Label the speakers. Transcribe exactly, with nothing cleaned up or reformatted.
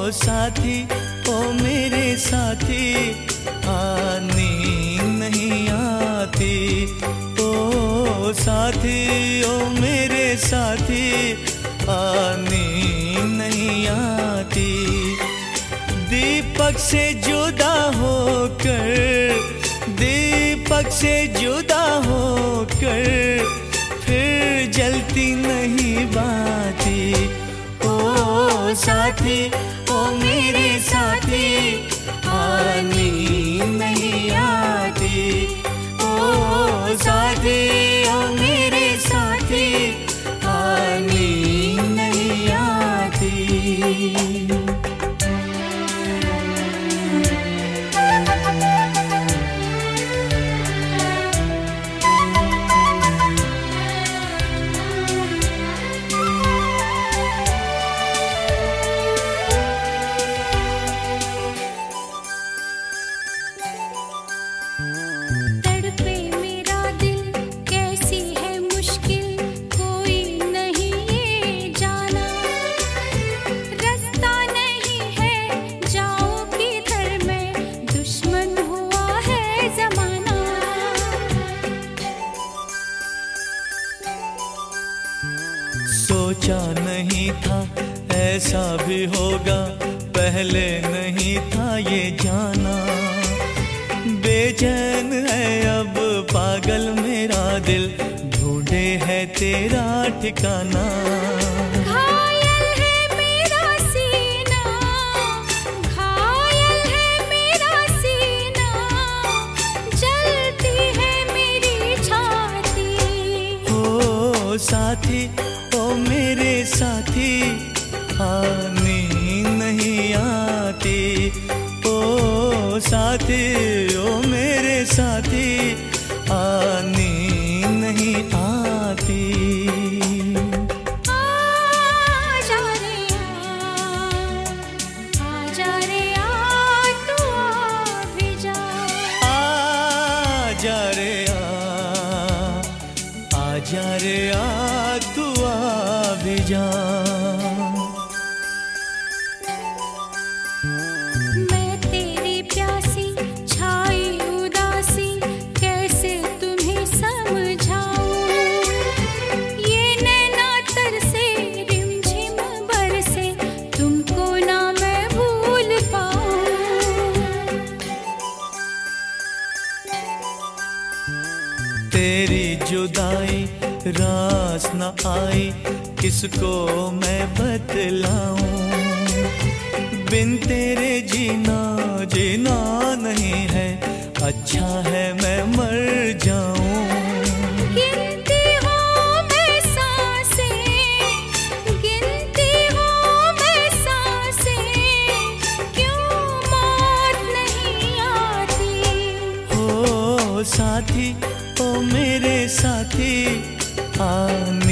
Speaker 1: साथी ओ मेरे साथी, आनी नहीं आती। ओ साथी ओ मेरे साथी, आनी नहीं आती। दीपक से जुदा होकर, दीपक से जुदा होकर फिर जलती नहीं बाती। ओ साथी ओ मेरे साथी, आनी नहीं आती। ओ साथी ओ मेरे साथी, आनी नहीं आती। सोचा नहीं था ऐसा भी होगा, पहले नहीं था ये जाना। बेचैन है अब पागल मेरा दिल, ढूंढे है तेरा ठिकाना।
Speaker 2: घायल है मेरा सीना, घायल है मेरा सीना, जलती है मेरी छाती।
Speaker 1: ओ साथी ओ मेरे साथी, आनी नहीं आती। ओ साथी ओ मेरे साथी, आनी नहीं आती।
Speaker 2: आजा रे आ, आजा रे आ, तू आ भी जा।
Speaker 1: आजा रे आ, आजा रे आ, तू आ भी जा।
Speaker 2: मैं तेरी प्यासी छाई उदासी, कैसे तुम्हें समझाऊं। ये नैना तरसे रिमझिम बरसे, तुमको ना मैं भूल पाऊं।
Speaker 1: तेरी जुदाई रास न आई, किसको मैं बतलाऊं। बिन तेरे जीना जीना नहीं है, अच्छा है मैं मर जाऊं।
Speaker 2: गिनती हूँ मैं सांसें, गिनती हूँ मैं सांसें, क्यों मौत नहीं आती।
Speaker 1: ओ साथी ओ मेरे साथी, आनी